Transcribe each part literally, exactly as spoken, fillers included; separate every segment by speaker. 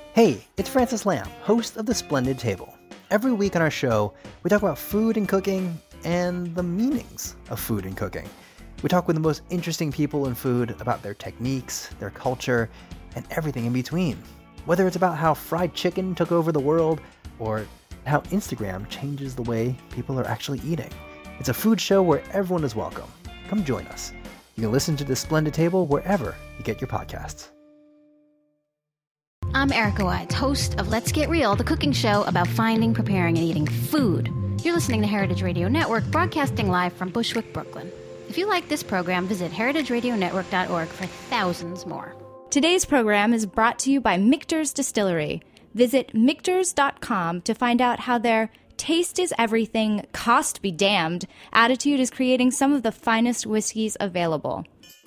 Speaker 1: Hey, it's Francis Lamb, host of The Splendid Table. Every week on our show, we talk about food and cooking and the meanings of food and cooking. We talk with the most interesting people in food about their techniques, their culture, and everything in between. Whether it's about how fried chicken took over the world or how Instagram changes the way people are actually eating. It's a food show where everyone is welcome. Come join us. You can listen to The Splendid Table wherever you get your podcasts.
Speaker 2: I'm Erica Wides, host of Let's Get Real, the cooking show about finding, preparing, and eating food. You're listening to Heritage Radio Network, broadcasting live from Bushwick, Brooklyn. If you like this program, visit heritage radio network dot org for thousands more.
Speaker 3: Today's program is brought to you by Michter's Distillery. Visit michters dot com to find out how their taste is everything, cost be damned attitude is creating some of the finest whiskeys available.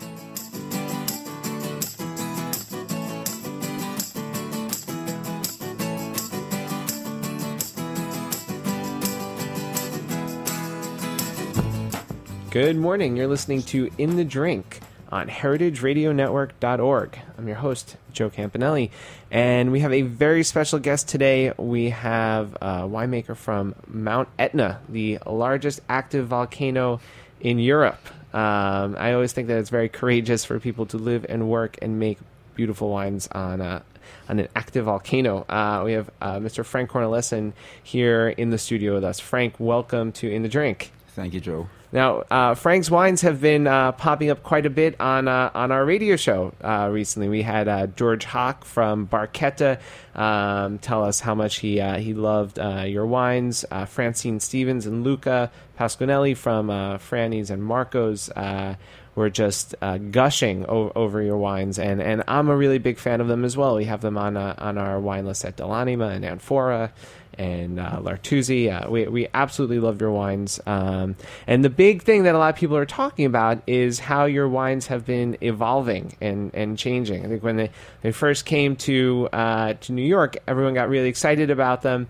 Speaker 4: Good morning. You're listening to In the Drink on heritage radio network dot org. I'm your host, Joe Campanelli, and we have a very special guest today. We have a winemaker from Mount Etna, the largest active volcano in Europe. Um, I always think that it's very courageous for people to live and work and make beautiful wines on a on an active volcano. Uh, we have uh, Mister Frank Cornelissen here in the studio with us. Frank, welcome to In the Drink.
Speaker 5: Thank you, Joe.
Speaker 4: Now, uh, Frank's wines have been uh, popping up quite a bit on uh, on our radio show uh, recently. We had uh, George Hawk from Barchetta um, tell us how much he uh, he loved uh, your wines. Uh, Francine Stevens and Luca Pasquinelli from uh, Franny's and Marco's uh, were just uh, gushing o- over your wines, and, and I'm a really big fan of them as well. We have them on uh, on our wine list at Delanima and Anfora and uh, Lartuzi. Uh, we we absolutely love your wines. Um, and the big thing that a lot of people are talking about is how your wines have been evolving and, and changing. I think when they, they first came to uh, to New York, everyone got really excited about them,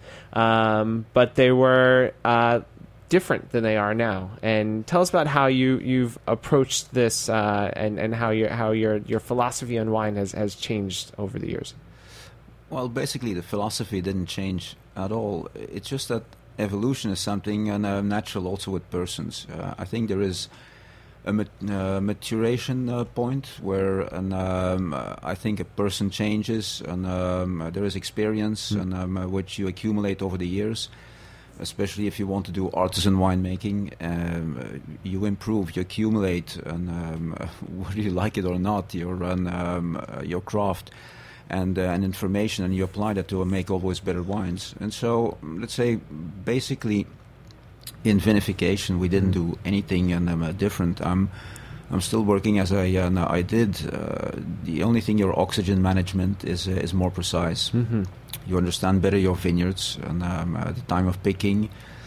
Speaker 4: um, but they were uh, different than they are now. And tell us about how you, you've approached this uh, and, and how, your, how your, your philosophy on wine has, has changed over the years.
Speaker 5: Well, basically, the philosophy didn't change at all. It's just that evolution is something uh, natural also with persons. Uh, I think there is a mat- uh, maturation uh, point where an, um, uh, I think a person changes, and um, uh, there is experience mm. and um, uh, which you accumulate over the years. Especially if you want to do artisan winemaking, um, uh, you improve, you accumulate, and um, uh, whether you like it or not, your um, uh, your craft. And, uh, and information, and you apply that to make always better wines. And so, let's say, basically, in vinification, we didn't do anything and, um, uh, different. I'm, I'm still working as I, uh, I did. Uh, the only thing, your oxygen management is uh, is more precise. Mm-hmm. You understand better your vineyards and um, uh, the time of picking.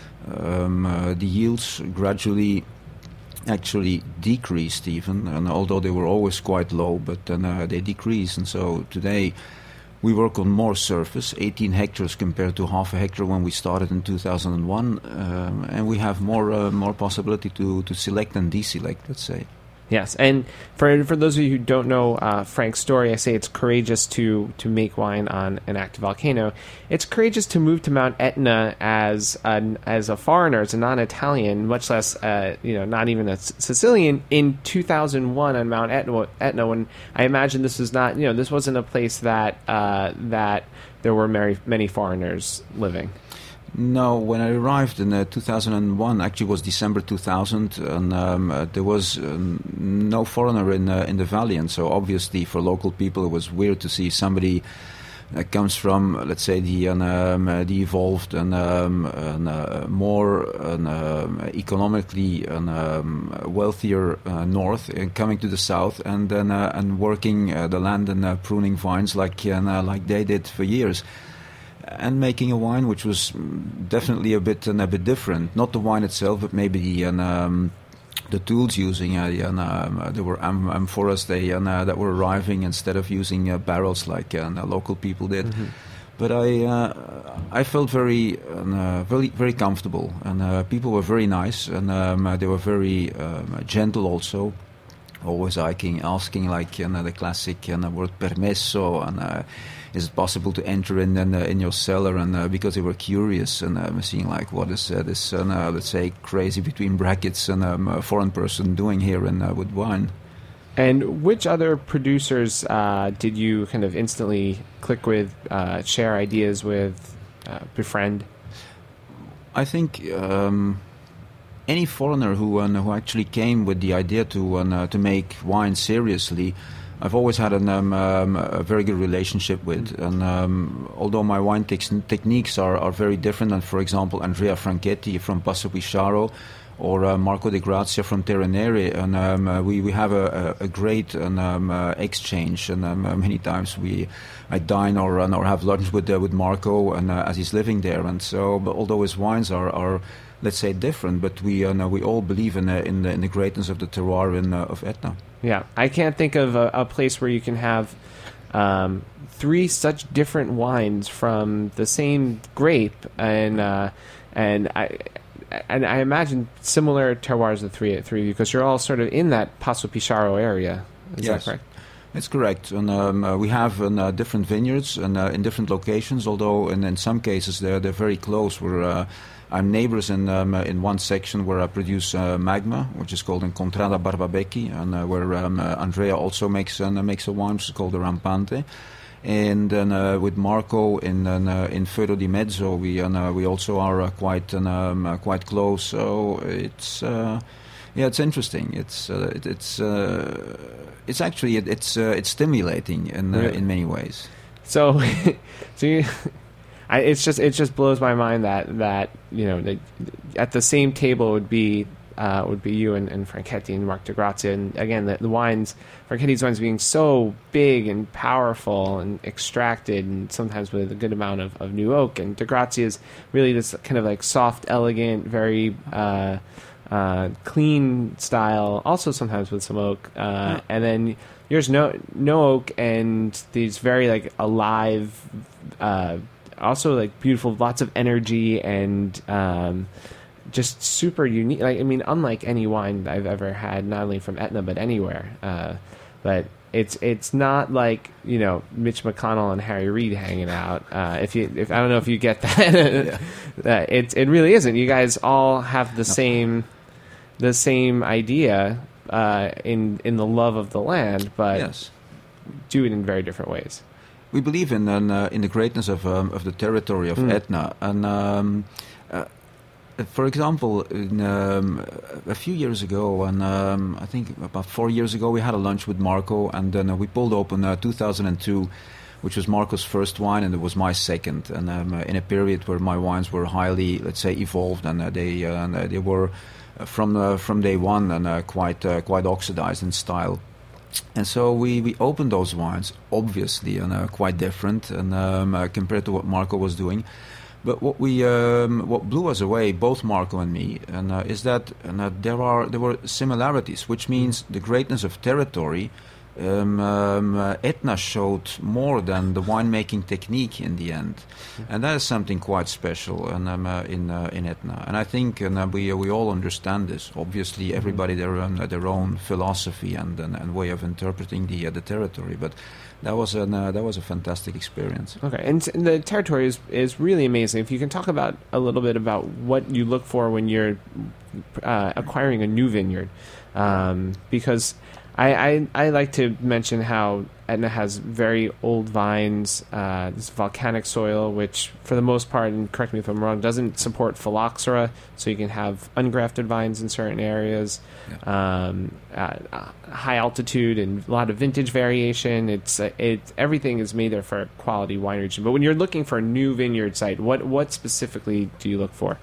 Speaker 5: Um, uh, the yields gradually actually decreased even, and although they were always quite low, but then uh, they decreased. And so today we work on more surface, eighteen hectares compared to half a hectare when we started in two thousand one, um, and we have more uh, more possibility to, to select and deselect, let's say.
Speaker 4: Yes, and for for those of you who don't know uh, Frank's story, I say it's courageous to to make wine on an active volcano. It's courageous to move to Mount Etna as an, as a foreigner, as a non-Italian, much less uh, you know not even a Sicilian, in two thousand one on Mount Etna. Etna, when I imagine this was not you know this wasn't a place that uh, that there were many many foreigners living.
Speaker 5: No, when I arrived in uh, two thousand one, actually it was December two thousand, and um, uh, there was um, no foreigner in uh, in the valley, and so obviously for local people it was weird to see somebody that comes from, let's say, the um, uh, the evolved and, um, and uh, more and, um, economically and um, wealthier uh, north, and coming to the south, and then uh, and working uh, the land and uh, pruning vines like uh, like they did for years. And making a wine which was definitely a bit and a bit different. Not the wine itself, but maybe the and, um, the tools using. Uh, and, um, there were am- amphoras they and, uh, that were arriving instead of using uh, barrels like uh, local people did. Mm-hmm. But I uh, I felt very uh, very very comfortable, and uh, people were very nice, and um, they were very um, gentle also. always asking, asking like you know, the classic you know, word permesso, and uh, is it possible to enter in in, uh, in your cellar? And uh, because they were curious and uh, seeing like what is uh, this, uh, let's say, crazy between brackets and um, a foreign person doing here in uh, with wine.
Speaker 4: And which other producers uh, did you kind of instantly click with, uh, share ideas with, uh, befriend?
Speaker 5: I think um, any foreigner who uh, who actually came with the idea to uh, to make wine seriously, I've always had an, um, um, a very good relationship with. And um, although my wine tex- techniques are, are very different than, for example, Andrea Franchetti from Passo Pisciaro, or uh, Marco De Grazia from Terranere, and um, uh, we we have a, a, a great and, um, uh, exchange, and um, uh, many times we I dine or uh, or have lunch with uh, with Marco, and uh, as he's living there, and so but although his wines are, are let's say different, but we uh, no, we all believe in uh, in, the, in the greatness of the terroir in, uh, of Etna.
Speaker 4: Yeah, I can't think of a, a place where you can have um, three such different wines from the same grape, and uh, and I. And I imagine similar terroirs, the three, three of you, because you're all sort of in that Passo Pisciaro area. Is
Speaker 5: yes.
Speaker 4: that correct?
Speaker 5: That's correct. And um, uh, we have uh, different vineyards and uh, in different locations, although in, in some cases they're, they're very close. We're, uh, I'm neighbors in um, uh, in one section where I produce uh, Magma, which is called in Contrada Barbabecchi, and uh, where um, uh, Andrea also makes, uh, makes a wine, which is called the Rampante. And then uh, with Marco in uh, in Feudo di Mezzo, we uh, we also are uh, quite um, uh, quite close. So it's uh, yeah, it's interesting. It's uh, it, it's uh, it's actually it, it's uh, it's stimulating in uh,
Speaker 4: really?
Speaker 5: in many ways.
Speaker 4: So, so you, I, it's just it just blows my mind that that you know that at the same table would be. Uh, would be you and, and Franchetti and Marc de Grazia, and again the, the wines, Franchetti's wines being so big and powerful and extracted, and sometimes with a good amount of, of new oak, and de Grazia's really this kind of like soft, elegant, very uh, uh, clean style, also sometimes with some oak, uh, yeah. And then yours no no oak and these very like alive, uh, also like beautiful, lots of energy and. Um, Just super unique. Like I mean, unlike any wine I've ever had, not only from Etna but anywhere. Uh, but it's it's not like you know Mitch McConnell and Harry Reid hanging out. Uh, if you, if I don't know if you get that, yeah. uh, it it really isn't. You guys all have the no. same the same idea uh, in in the love of the land, but
Speaker 5: yes.
Speaker 4: do it in very different ways.
Speaker 5: We believe in uh, in the greatness of um, of the territory of mm. Etna, and. Um, uh, For example, in, um, a few years ago, and um, I think about four years ago, we had a lunch with Marco, and then uh, we pulled open uh, two thousand two, which was Marco's first wine, and it was my second. And um, uh, in a period where my wines were highly, let's say, evolved, and uh, they uh, and, uh, they were uh, from uh, from day one and uh, quite uh, quite oxidized in style. And so we, we opened those wines, obviously, and uh, quite different, and um, uh, compared to what Marco was doing. But what we um, what blew us away, both Marco and me, and uh, is that, and, uh, there are there were similarities, which means the greatness of territory. Um, um, uh, Etna showed more than the winemaking technique in the end, mm-hmm. and that is something quite special. And um, uh, in uh, in Etna, and I think and, uh, we uh, we all understand this. Obviously, everybody mm-hmm. their own uh, their own philosophy and, and and way of interpreting the uh, the territory, but. That was an uh, that was a fantastic experience.
Speaker 4: Okay, and, and the territory is is really amazing. If you can talk about a little bit about what you look for when you're uh, acquiring a new vineyard, um, because I, I I like to mention how Etna has very old vines, uh, this volcanic soil, which for the most part, and correct me if I'm wrong, doesn't support phylloxera, so you can have ungrafted vines in certain areas. Yeah. Um, uh, high altitude and a lot of vintage variation. It's uh, it everything is made there for a quality wine region. But when you're looking for a new vineyard site, what what specifically do you look for?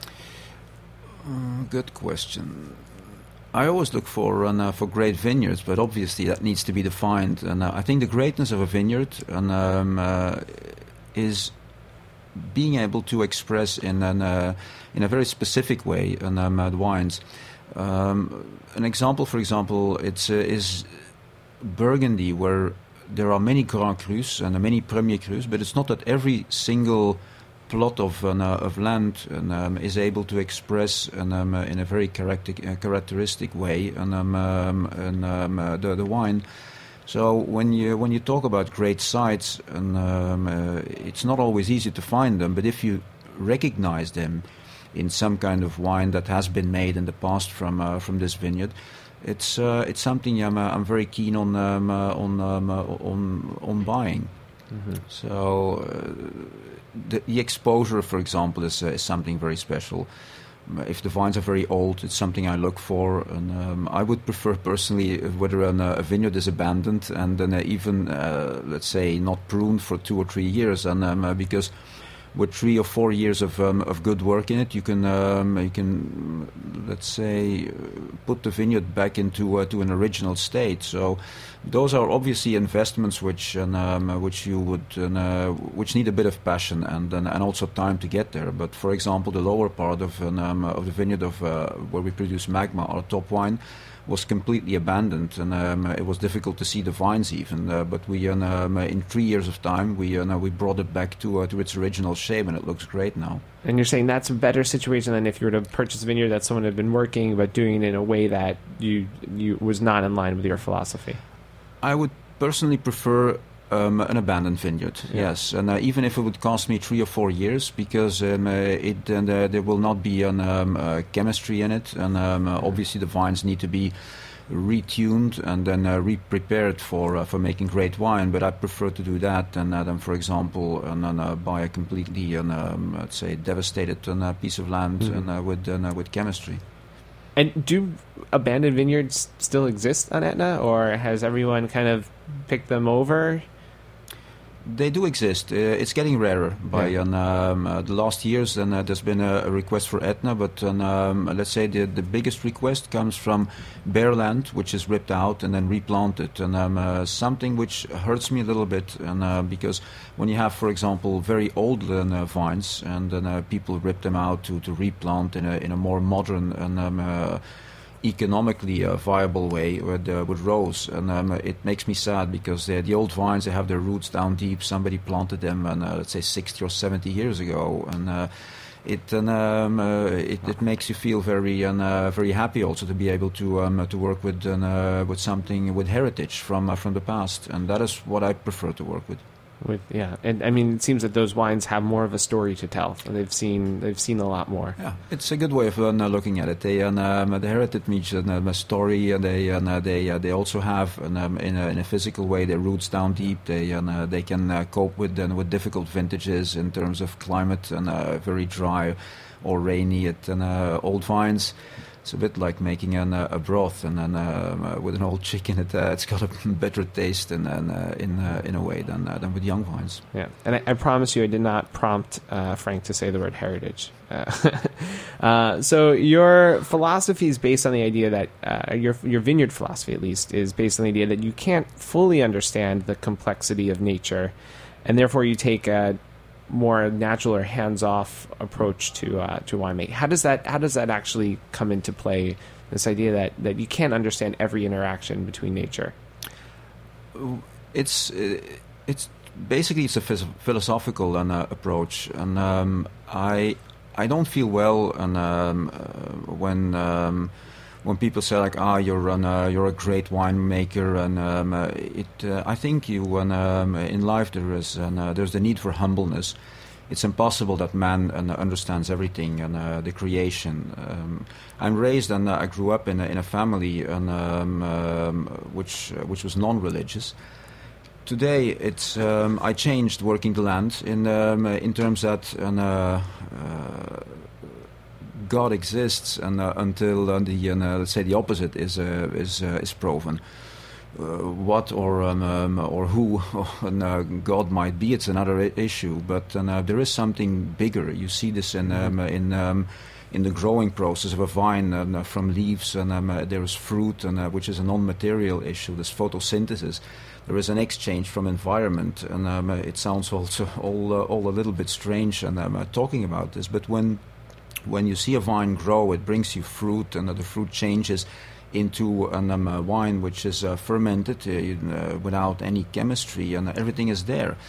Speaker 5: Uh, good question. I always look for uh, for great vineyards, but obviously that needs to be defined. And uh, I think the greatness of a vineyard and, um, uh, is being able to express in an, uh, in a very specific way and um, uh, the wines. Um, an example, for example, it's uh, is Burgundy, where there are many Grand Crus and many Premier Crus, but it's not that every single plot of an, uh, of land and, um, is able to express and, um, uh, in a very character- uh, characteristic way and, um, um, and, um, uh, the, the wine. So when you when you talk about great sites, and um, uh, it's not always easy to find them, but if you recognize them in some kind of wine that has been made in the past from uh, from this vineyard, it's uh, it's something I'm uh, I'm very keen on um, uh, on um, uh, on on buying. Mm-hmm. So uh, the, the exposure, for example, is uh, is something very special. If the vines are very old, it's something I look for, and um, I would prefer personally whether an, uh, a vineyard is abandoned and then uh, even, uh, let's say, not pruned for two or three years, and um, uh, because with three or four years of um, of good work in it, you can um, you can let's say put the vineyard back into uh, to an original state. So those are obviously investments which and, um, which you would uh, which need a bit of passion and, and and also time to get there. But for example, the lower part of an, um, of the vineyard of uh, where we produce Magma, our top wine, was completely abandoned, and um, it was difficult to see the vines even. Uh, but we, uh, um, in three years of time, we uh, we brought it back to uh, to its original shape, and it looks great now.
Speaker 4: And you're saying that's a better situation than if you were to purchase a vineyard that someone had been working, but doing it in a way that you you was not in line with your philosophy.
Speaker 5: I would personally prefer Um, an abandoned vineyard, yeah. Yes, and uh, even if it would cost me three or four years, because um, uh, it and uh, there will not be an um, uh, chemistry in it, and um, uh, obviously the vines need to be retuned and then uh, re-prepared for uh, for making great wine. But I prefer to do that than, uh, than for example, and then uh, buy a completely, um, let's say, devastated uh, piece of land mm-hmm. and uh, with uh, with chemistry.
Speaker 4: And do abandoned vineyards still exist on Etna, or has everyone kind of picked them over?
Speaker 5: They do exist. Uh, it's getting rarer by
Speaker 4: yeah.
Speaker 5: um, uh, the last years, and uh, there's been a, a request for Etna. But um, let's say the the biggest request comes from bare land, which is ripped out and then replanted, and um, uh, something which hurts me a little bit. And uh, because when you have, for example, very old uh, vines, and then uh, people rip them out to, to replant in a in a more modern and um, uh, economically uh, viable way with uh, with rows, and um, it makes me sad because uh, the old vines, they have their roots down deep. Somebody planted them, and uh, let's say sixty or seventy years ago, and uh, it and, um, uh, it it makes you feel very and uh, very happy also to be able to um, to work with uh, with something with heritage from uh, from the past, and that is what I prefer to work with.
Speaker 4: With yeah, and I mean, it seems that those wines have more of a story to tell. They've seen they've seen a lot more.
Speaker 5: Yeah, it's a good way of uh, looking at it. They um, the heritage means uh, a story, and they uh, they uh, they also have um, in, a, in a physical way their roots down deep. They uh, they can uh, cope with uh, with difficult vintages in terms of climate and uh, very dry or rainy. It and uh, old vines. It's a bit like making an, uh, a broth, and then uh, with an old chicken, it, uh, it's got a better taste and, and uh, in uh, in a way than uh, than with young vines.
Speaker 4: Yeah, and I, I promise you, I did not prompt uh, Frank to say the word heritage. Uh, uh, so your philosophy is based on the idea that uh, your your vineyard philosophy, at least, is based on the idea that you can't fully understand the complexity of nature, and therefore you take a more natural or hands-off approach to uh, to winemaking. How does that how does that actually come into play? This idea that, that you can't understand every interaction between nature.
Speaker 5: It's it's basically it's a philosophical and, uh, approach, and um, I I don't feel well and um, uh, when. Um, When people say like, ah, you're an, uh, you're a great winemaker, and um, uh, it, uh, I think you, when, um, in life there is, an, uh, there's the need for humbleness. It's impossible that man uh, understands everything and uh, the creation. Um, I'm raised and uh, I grew up in a, in a family and, um, um, which uh, which was non-religious. Today, it's um, I changed working the land in um, in terms that. An, uh, uh, God exists, and uh, until uh, the uh, let's say the opposite is uh, is uh, is proven. Uh, what or um, um, or who uh, God might be, it's another I- issue. But uh, there is something bigger. You see this in um, in um, in the growing process of a vine, and uh, from leaves, and um, uh, there is fruit, and uh, which is a non-material issue. There's photosynthesis. There is an exchange from environment, and um, uh, it sounds also all uh, all a little bit strange, and um, uh, talking about this, but when When you see a vine grow, it brings you fruit, and uh, the fruit changes into an, um, a wine which is uh, fermented uh, uh, without any chemistry, and everything is there.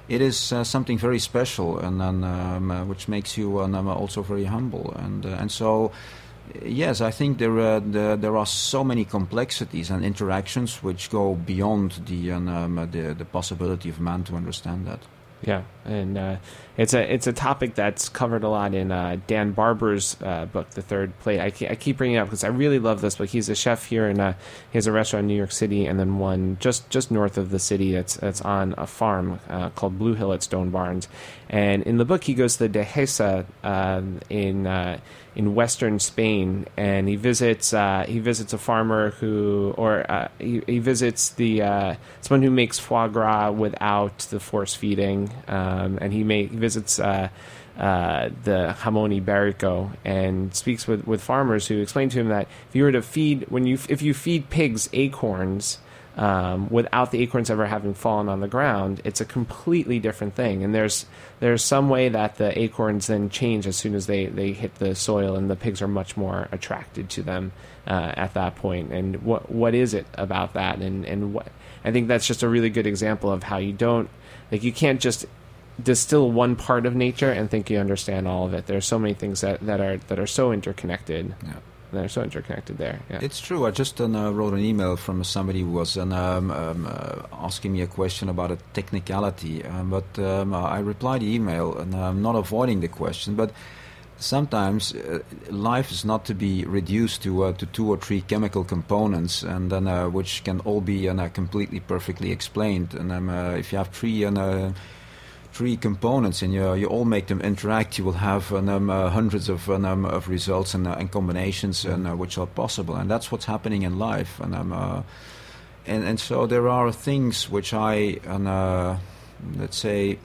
Speaker 5: it is uh, something very special, and, and um, uh, which makes you um, also very humble. And uh, and so, yes, I think there uh, the, there are so many complexities and interactions which go beyond the um, the, the possibility of man to understand that.
Speaker 4: Yeah, and uh, it's a it's a topic that's covered a lot in uh, Dan Barber's uh, book, The Third Plate. I, ke- I keep bringing it up because I really love this book. He's a chef here, and uh, he has a restaurant in New York City, and then one just, just north of the city that's that's on a farm uh, called Blue Hill at Stone Barns. And in the book, he goes to the Dehesa uh, in uh, in western Spain, and he visits uh, he visits a farmer who, or uh, he, he visits the uh, someone who makes foie gras without the force feeding, um, and he, may, he visits uh, uh, the Jamón Ibérico and speaks with, with farmers who explain to him that if you were to feed when you if you feed pigs acorns. Um, without the acorns ever having fallen on the ground, it's a completely different thing. And there's there's some way that the acorns then change as soon as they, they hit the soil, and the pigs are much more attracted to them uh, at that point. And what what is it about that? And and what I think that's just a really good example of how you don't like you can't just distill one part of nature and think you understand all of it. There's so many things that, that are that are so interconnected.
Speaker 5: Yeah.
Speaker 4: They're so interconnected there. Yeah.
Speaker 5: It's true. I just uh, wrote an email from somebody who was um, um, uh, asking me a question about a technicality, um, but um, I replied the email, and I'm not avoiding the question, but sometimes uh, life is not to be reduced to uh, to two or three chemical components, and then uh, which can all be uh, completely perfectly explained. And um, uh, if you have three and uh, three components and you, you all make them interact, you will have um, uh, hundreds of um, of results and, uh, and combinations and uh, which are possible, and that's what's happening in life. And um, uh, and and so there are things which I and uh, let's say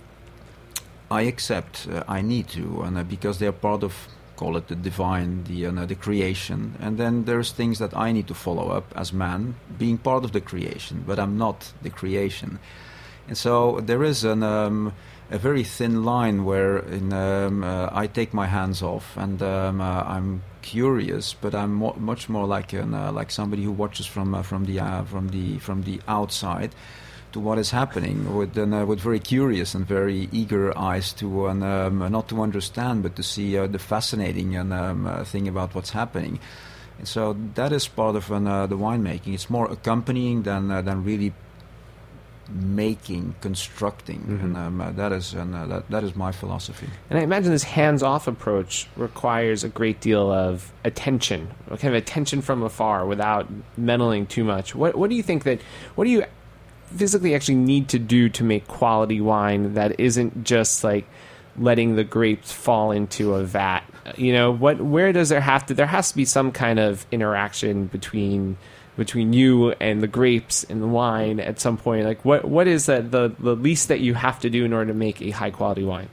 Speaker 5: I accept, uh, I need to, and uh, because they're part of, call it the divine, the uh, the creation, and then there's things that I need to follow up as man, being part of the creation, but I'm not the creation. And so there is an, um, a very thin line where in, um, uh, I take my hands off, and um, uh, I'm curious, but I'm mo- much more like an, uh, like somebody who watches from uh, from the uh, from the from the outside to what is happening, with uh, with very curious and very eager eyes to uh, um, not to understand, but to see uh, the fascinating and um, uh, thing about what's happening. And so that is part of uh, the winemaking. It's more accompanying than uh, than really making, constructing, mm-hmm. and um, uh, that is and uh, that that is my philosophy.
Speaker 4: And I imagine this hands-off approach requires a great deal of attention, kind of attention from afar, without meddling too much. What what do you think that? What do you physically actually need to do to make quality wine that isn't just like letting the grapes fall into a vat? You know, what? Where does there have to? There has to be some kind of interaction between. between you and the grapes and the wine at some point. Like what what is that the, the least that you have to do in order to make a high quality wine?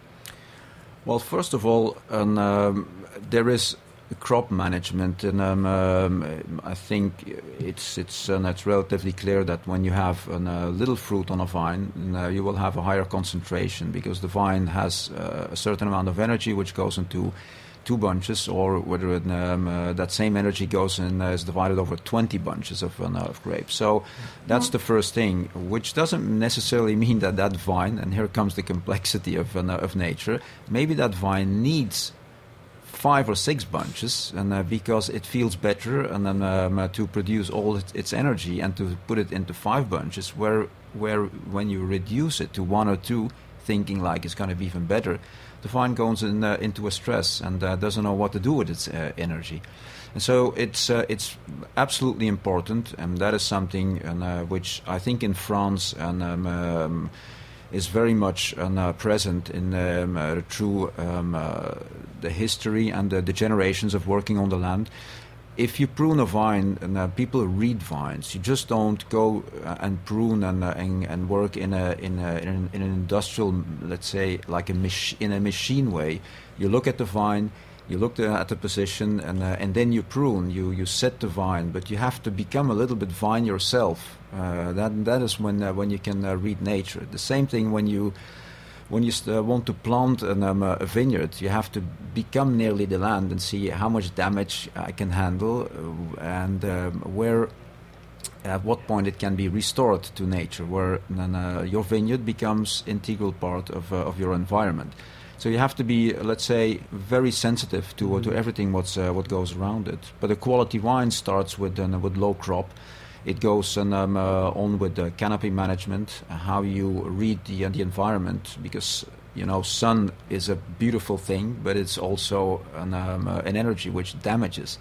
Speaker 5: Well, first of all, um, um, there is crop management, and um, um, I think it's it's uh, it's relatively clear that when you have a uh, little fruit on a vine, uh, you will have a higher concentration, because the vine has uh, a certain amount of energy which goes into two bunches, or whether it, um, uh, that same energy goes and uh, is divided over twenty bunches of, uh, of grapes. So that's the first thing, which doesn't necessarily mean that that vine, and here comes the complexity of, uh, of nature, maybe that vine needs five or six bunches, and uh, because it feels better, and then um, uh, to produce all its, its energy, and to put it into five bunches, where where when you reduce it to one or two, thinking like it's going to be even better, the vine goes in, uh, into a stress and uh, doesn't know what to do with its uh, energy. And so it's uh, it's absolutely important, and that is something and, uh, which I think in France and um, um, is very much uh, present in um, uh, through um, uh, the history and uh, the generations of working on the land. If you prune a vine, and uh, people read vines, you just don't go uh, and prune and, uh, and and work in a in a in an, in an industrial, let's say, like a mach- in a machine way. You look at the vine, you look the, at the position, and uh, and then you prune. You you set the vine, but you have to become a little bit vine yourself. Uh, that that is when uh, when you can uh, read nature. The same thing when you. When you uh, want to plant an, um, a vineyard, you have to become nearly the land and see how much damage I can handle, uh, and um, where at what point it can be restored to nature, where then, uh, your vineyard becomes integral part of, uh, of your environment. So you have to be, let's say, very sensitive to mm-hmm. to everything what's uh, what goes around it. But a quality wine starts with uh, with low crop. It goes um, uh, on with the canopy management, uh, how you read the uh, the environment, because you know sun is a beautiful thing, but it's also an, um, uh, an energy which damages.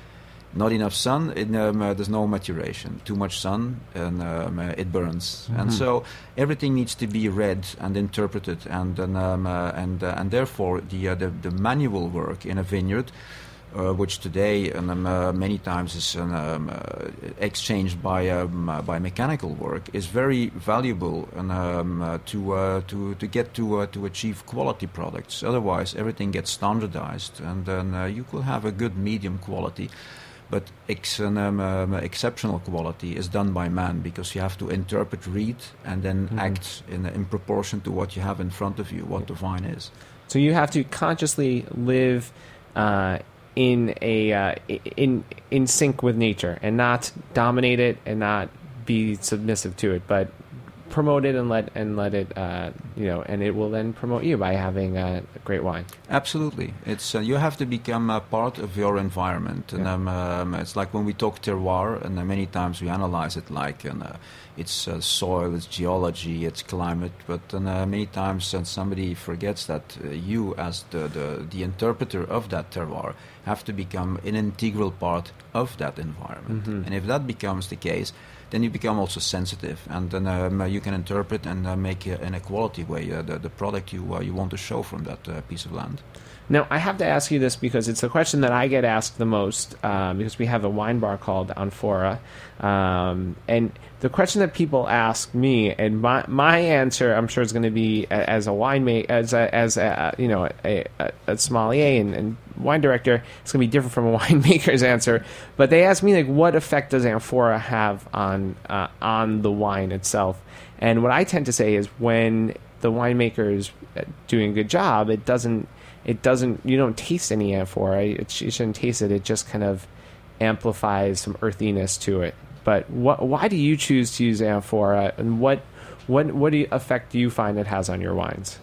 Speaker 5: Not enough sun, it, um, uh, there's no maturation. Too much sun, and um, uh, it burns. Mm-hmm. And so everything needs to be read and interpreted, and and um, uh, and, uh, and therefore the, uh, the the manual work in a vineyard, uh, which today and um, uh, many times is um, uh, exchanged by um, uh, by mechanical work, is very valuable and um, uh, to uh, to to get to uh, to achieve quality products. Otherwise, everything gets standardized, and then uh, you could have a good medium quality. But ex- um, um, exceptional quality is done by man, because you have to interpret, read, and then mm-hmm. act in, in proportion to what you have in front of you, what the vine is.
Speaker 4: So you have to consciously live uh, in a uh, in in sync with nature, and not dominate it, and not be submissive to it, but promote it and let and let it uh, you know, and it will then promote you by having a great wine.
Speaker 5: Absolutely, it's uh, you have to become a part of your environment, and yeah. um, um, it's like when we talk terroir, and uh, many times we analyze it like and, uh, it's uh, soil, it's geology, it's climate, but uh, many times uh, somebody forgets that uh, you, as the, the the interpreter of that terroir, have to become an integral part of that environment, mm-hmm. and if that becomes the case, then you become also sensitive, and then um, you can interpret and uh, make uh, in a quality way uh, the, the product you uh, you want to show from that uh, piece of land.
Speaker 4: Now, I have to ask you this because it's a question that I get asked the most, uh, because we have a wine bar called Amphora, um, and the question that people ask me, and my my answer, I'm sure, is going to be as a winemaker, as a, as a, you know a, a, a sommelier and, and wine director, it's going to be different from a winemaker's answer. But they ask me, like, what effect does Amphora have on uh, on the wine itself? And what I tend to say is, when the winemaker is doing a good job, it doesn't. It doesn't. You don't taste any amphora. It, you shouldn't taste it. It just kind of amplifies some earthiness to it. But what? Why do you choose to use amphora, and what what what do you, effect do you find it has on your wines?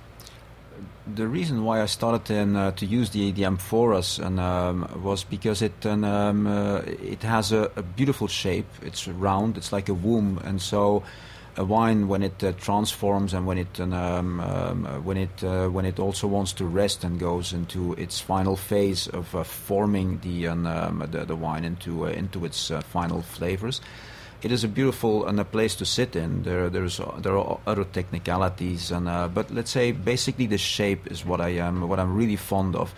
Speaker 5: The reason why I started in, uh, to use the the amphoras and um, was because it and, um, uh, it has a, a beautiful shape. It's round. It's like a womb, and so. A wine, when it uh, transforms and when it um, um, uh, when it uh, when it also wants to rest and goes into its final phase of uh, forming the, um, the the wine into uh, into its uh, final flavors, it is a beautiful and a place to sit in. There there's uh, there are other technicalities, and uh, but let's say basically the shape is what I am what I'm really fond of.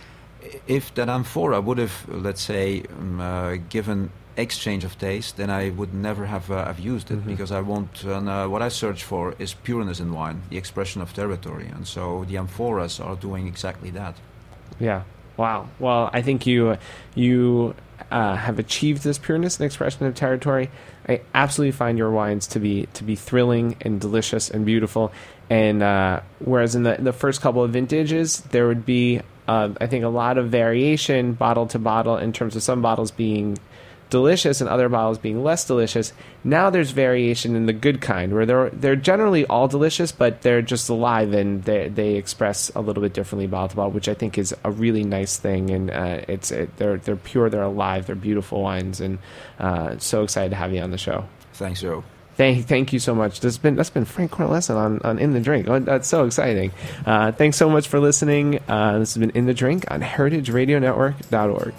Speaker 5: If that amphora would have, let's say, um, uh, given exchange of taste, then I would never have uh, have used it, mm-hmm. because I want and, uh, what I search for is pureness in wine, the expression of territory, and so the amphoras are doing exactly that.
Speaker 4: Yeah. Wow. Well, I think you you uh, have achieved this pureness and expression of territory. I absolutely find your wines to be to be thrilling and delicious and beautiful. And uh, whereas in the the first couple of vintages, there would be uh, I think a lot of variation bottle to bottle in terms of some bottles being delicious and other bottles being less delicious. Now there's variation in the good kind, where they're they're generally all delicious, but they're just alive, and they they express a little bit differently bottle to bottle, which I think is a really nice thing. And uh, it's it, they're they're pure, they're alive, they're beautiful wines, and uh, so excited to have you on the show.
Speaker 5: Thanks, Joe.
Speaker 4: Thank, thank you so much. That's been that's been Frank Cornelissen on, on In the Drink. Oh, that's so exciting. Uh, thanks so much for listening. Uh, this has been In the Drink on heritage radio network dot org.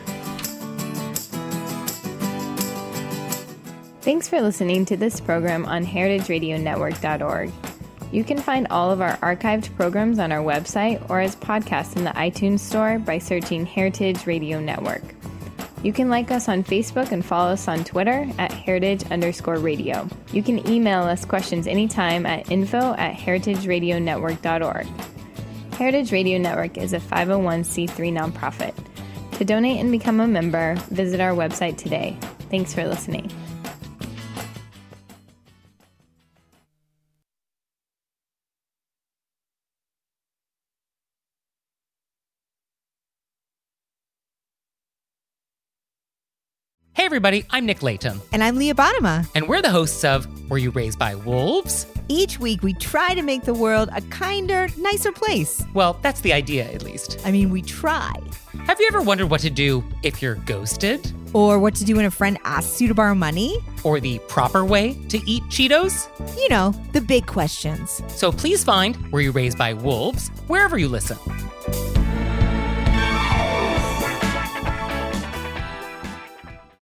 Speaker 3: Thanks for listening to this program on heritage radio network dot org. You can find all of our archived programs on our website or as podcasts in the iTunes Store by searching Heritage Radio Network. You can like us on Facebook and follow us on Twitter at heritage underscore radio. You can email us questions anytime at info at heritage radio network dot org. Heritage Radio Network is a five oh one c three nonprofit. To donate and become a member, visit our website today. Thanks for listening.
Speaker 6: Hey everybody, I'm Nick Layton.
Speaker 7: And I'm Leah Bottima.
Speaker 6: And we're the hosts of Were You Raised by Wolves?
Speaker 7: Each week we try to make the world a kinder, nicer place.
Speaker 6: Well, that's the idea, at least.
Speaker 7: I mean, we try.
Speaker 6: Have you ever wondered what to do if you're ghosted?
Speaker 7: Or what to do when a friend asks you to borrow money?
Speaker 6: Or the proper way to eat Cheetos?
Speaker 7: You know, the big questions.
Speaker 6: So please find Were You Raised by Wolves wherever you listen.